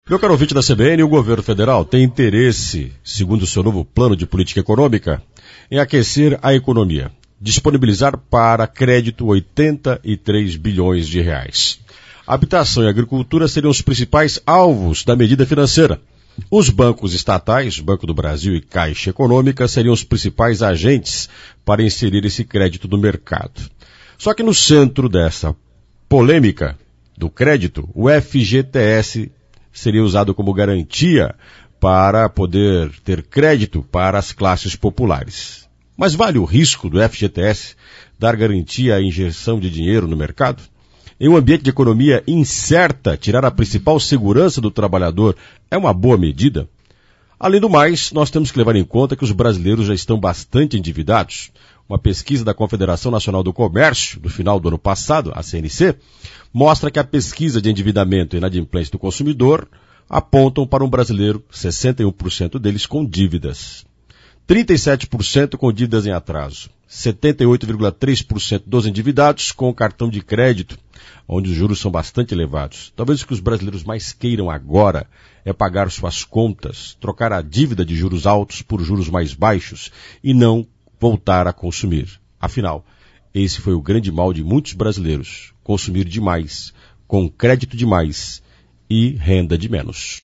Meu caro ouvinte da CBN, o governo federal tem interesse, segundo o seu novo plano de política econômica, em aquecer a economia, disponibilizar para crédito 83 bilhões de reais. Habitação e agricultura seriam os principais alvos da medida financeira. Os bancos estatais, Banco do Brasil e Caixa Econômica, seriam os principais agentes para inserir esse crédito no mercado. Só que no centro dessa polêmica do crédito, o FGTS seria usado como garantia para poder ter crédito para as classes populares. Mas vale o risco do FGTS dar garantia à injeção de dinheiro no mercado? Em um ambiente de economia incerta, tirar a principal segurança do trabalhador é uma boa medida? Além do mais, nós temos que levar em conta que os brasileiros já estão bastante endividados. Uma pesquisa da Confederação Nacional do Comércio, do final do ano passado, a CNC, mostra que a pesquisa de endividamento e inadimplência do consumidor apontam para um brasileiro, 61% deles com dívidas, 37% com dívidas em atraso, 78,3% dos endividados com cartão de crédito, onde os juros são bastante elevados. Talvez o que os brasileiros mais queiram agora é pagar suas contas, trocar a dívida de juros altos por juros mais baixos e não voltar a consumir. Afinal, esse foi o grande mal de muitos brasileiros, consumir demais, com crédito demais e renda de menos.